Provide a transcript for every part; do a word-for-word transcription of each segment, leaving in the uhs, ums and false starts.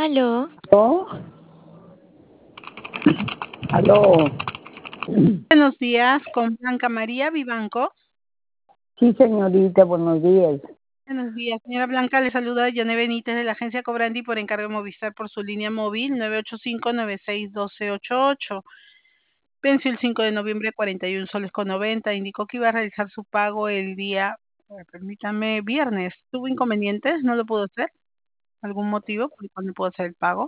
Aló. ¿Aló? ¿Aló? Buenos días, con Blanca María Vivanco. Sí, señorita, buenos días. Buenos días, señora Blanca, le saluda Yané Benítez de la agencia Cobrandi por encargo de Movistar por su línea móvil nueve ocho cinco, nueve seis uno dos ocho ocho. Venció el cinco de noviembre, cuarenta y uno soles con noventa. Indicó que iba a realizar su pago el día, eh, permítame, viernes. ¿Tuvo inconvenientes? ¿No lo pudo hacer? ¿Algún motivo por el cual no pudo hacer el pago?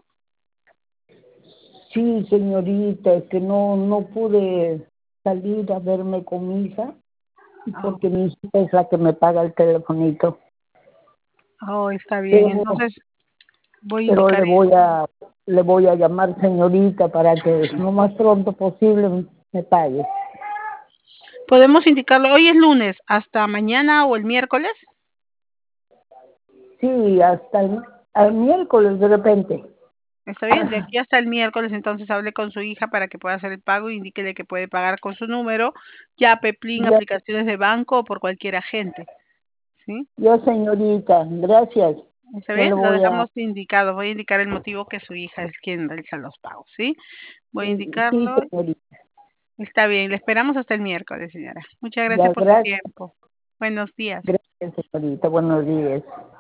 Sí, señorita, es que no, no pude salir a verme con mi hija porque mi hija es la que me paga el telefonito. Oh, está bien. Pero, Entonces, voy a pero indicar le voy a le voy a llamar señorita para que lo más pronto posible me pague. ¿Podemos indicarlo? Hoy es lunes, ¿hasta mañana o el miércoles? Sí, hasta el, el miércoles de repente. Está bien, de aquí hasta el miércoles entonces hable con su hija para que pueda hacer el pago, indíquele que puede pagar con su número, ya Peplín, Ya, aplicaciones de banco o por cualquier agente. ¿Sí? yo, señorita, gracias. ¿Está Yo le bien? Lo voy a... dejamos indicado. Voy a indicar el motivo que su hija es quien realiza los pagos, ¿sí? Voy a Sí, sí, indicarlo. señorita. Está bien, le esperamos hasta el miércoles, señora. Muchas gracias Ya, por su gracias. tiempo. Buenos días. Gracias, señorita. Buenos días.